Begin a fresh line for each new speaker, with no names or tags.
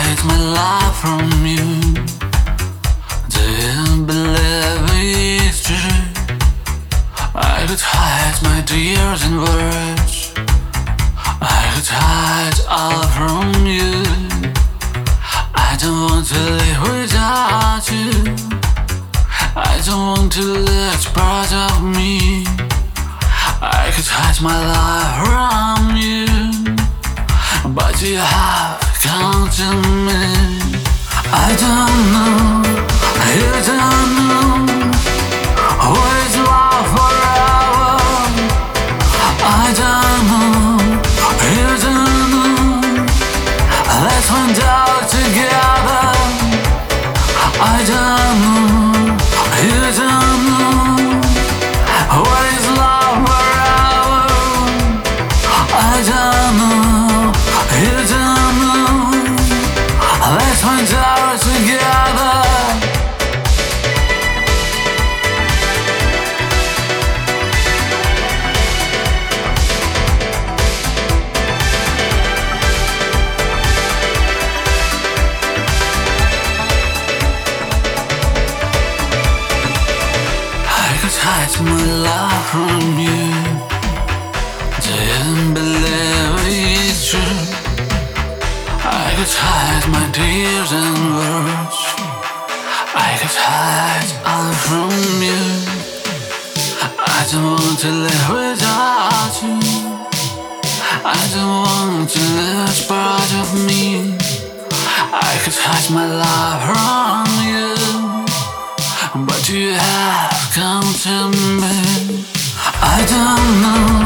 hide my love from you. Do you believe it's true? I could hide my tears in words. I could hide all from you. I don't want to live without you. I don't want to let part of me. I could hide my life from you, but you have come to me. I don't know, you don't know what is love forever. I don't know, you don't know. Let's find out together. I don't know, you don't know what is love forever. I don't know, you don't know. Let's find out together. I could hide my love from you. Do you believe it's true? I could hide my tears and words. I could hide all from you. I don't want to live without you. I don't want to lose part of me. I could hide my love from you, but you have come to me. I don't know,